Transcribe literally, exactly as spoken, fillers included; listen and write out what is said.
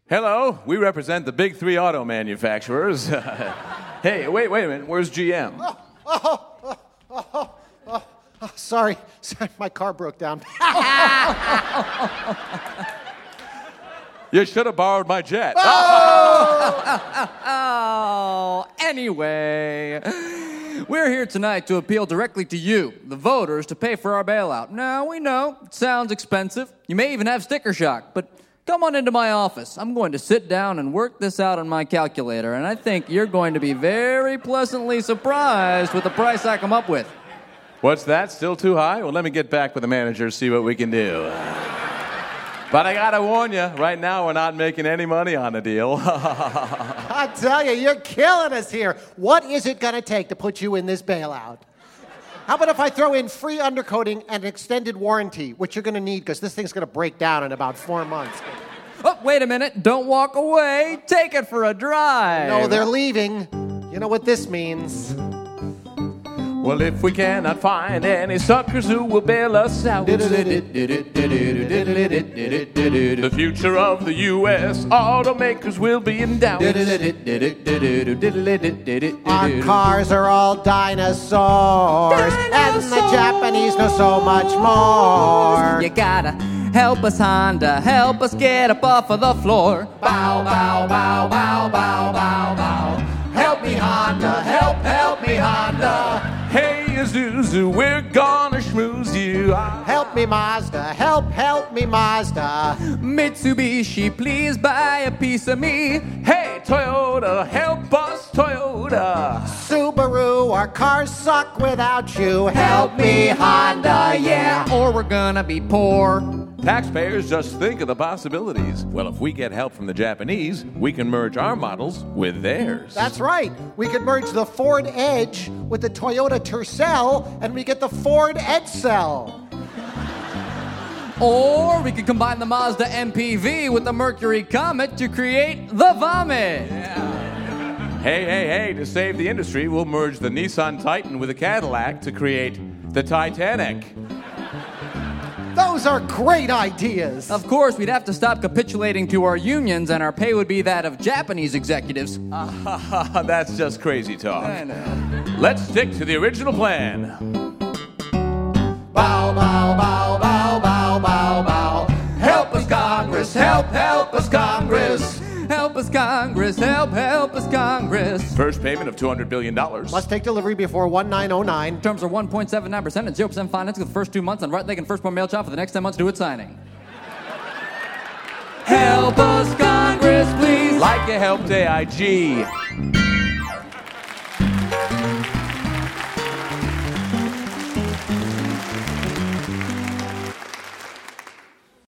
Hello, we represent the big three auto manufacturers. Hey, wait, wait a minute. Where's G M? Oh, oh, oh, oh, oh, oh, sorry. Sorry, my car broke down. You should have borrowed my jet. Oh! Oh, anyway, we're here tonight to appeal directly to you, the voters, to pay for our bailout. Now, we know it sounds expensive. You may even have sticker shock, but come on into my office. I'm going to sit down and work this out on my calculator, and I think you're going to be very pleasantly surprised with the price I come up with. What's that? Still too high? Well, let me get back with the manager, see what we can do. But I gotta warn you, right now we're not making any money on the deal. I tell you, you're killing us here. What is it going to take to put you in this bailout? How about if I throw in free undercoating and an extended warranty, which you're going to need because this thing's going to break down in about four months. Oh, wait a minute. Don't walk away. Take it for a drive. No, they're leaving. You know what this means. Well, if we cannot find any suckers who will bail us out, the future of the U S automakers will be in doubt. Our cars are all dinosaurs, dinosaurs, and the Japanese know so much more. You gotta help us, Honda, help us get up off of the floor. Bow, bow, bow, bow, bow, bow, bow. Help me, Honda, help, help me, Honda. Hey, Isuzu, we're gonna schmooze you. Help me, Mazda, help, help me, Mazda. Mitsubishi, please buy a piece of me. Hey, Toyota, help us, Toyota. Subaru, our cars suck without you. Help me, Honda, yeah. Or we're gonna be poor. Taxpayers, just think of the possibilities. Well, if we get help from the Japanese, we can merge our models with theirs. That's right. We could merge the Ford Edge with the Toyota Tercel, and we get the Ford Edsel. Or we could combine the Mazda M P V with the Mercury Comet to create the Vomit. Yeah. Hey, hey, hey, to save the industry, we'll merge the Nissan Titan with the Cadillac to create the Titanic. Those are great ideas. Of course, we'd have to stop capitulating to our unions, and our pay would be that of Japanese executives. Uh, that's just crazy talk. I know. Let's stick to the original plan. Bow, bow, bow, bow, bow, bow, bow. Help us, Congress, help, help us, Congress. Help us, Congress, help, help us, Congress. First payment of two hundred billion dollars. Must take delivery before nineteen oh nine. Terms are one point seven nine percent and zero percent financing for the first two months and right leg and firstborn mail child for the next ten months due at signing. Help us, Congress, please. Like you helped A I G.